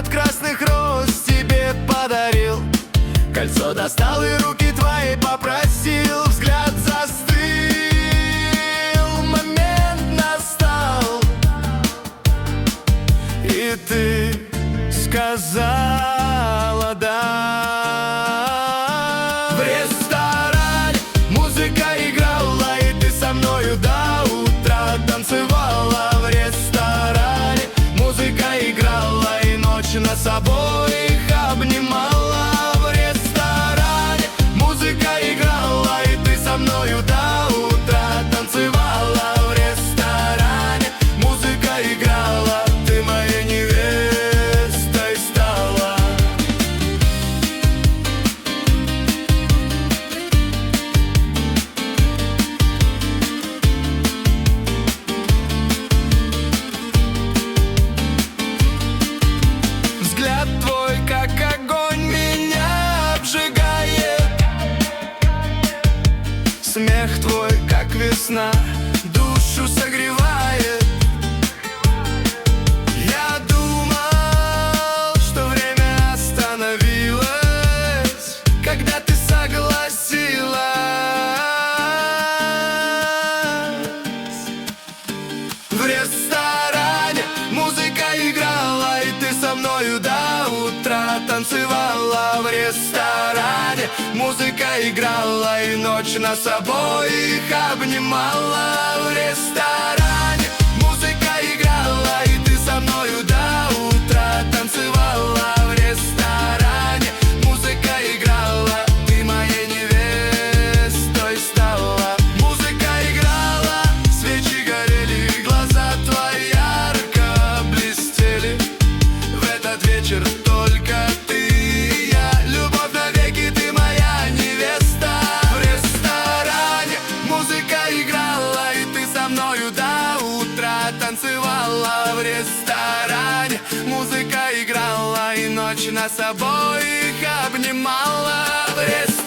букет красных роз тебе подарил, кольцо достал и руки твои попросил. Взгляд застыл, момент настал, и ты сказала да. В ресторане музыка играла, и ты со мною до утра танцевала. В ресторане музыка играла, и ночь нас обоих обнимала. В ресторане музыка играла, и ты со мною до утра танцевала. В ресторане музыка играла, ты моей невестой стала. Взгляд твой, как огонь, меня обжигает. Смех твой, как весна, душу согревает. Я думал, что время остановилось, когда ты согласилась. В ресторане музыка играла, и ты со мною до утра танцевала. В ресторане музыка играла, и ночь нас обоих обнимала. В ресторане музыка играла, и ты со мною до утра танцевала. В ресторане музыка играла, ты моей невестой стала. Музыка играла, свечи горели, и глаза твои ярко блестели. В этот вечер только ты и я, любовь навеки, ты моя невеста. В ресторане музыка играла, и ты со мною до утра танцевала. В ресторане музыка играла, и ночь нас обоих обнимала. В ресторане